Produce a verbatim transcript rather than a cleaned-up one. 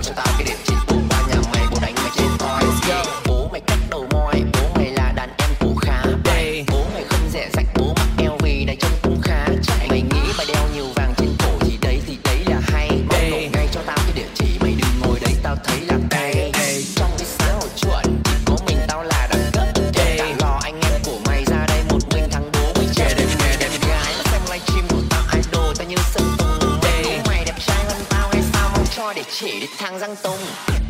cho tao cái địa chỉ. Bố qua nhà mày, bố đánh mày trên toi. Bố mày cắt đầu moi, bố mày là đàn em cũ khá. Bố mày không rẻ rách, bố mặc eo vì này trông cũng khá. Mày nghĩ mày đeo nhiều vàng trên cổ thì đấy thì đấy là hay. Mau nổ ngay cho tao cái địa chỉ, mày đừng ngồi đấy tao thấy là cay. Trong cái xã hội chuẩn chỉ có mình tao là đẳng cấp. Cả lò anh em của mày ra đây một mình thằng bố mày chơi. Đẹp đẹp đẹp gái xem livestream của tao idol tao như Sơn Tùng. Bố mày đẹp trai hơn tao hay sao, mau cho địa chỉ để thằng Giang Tùng.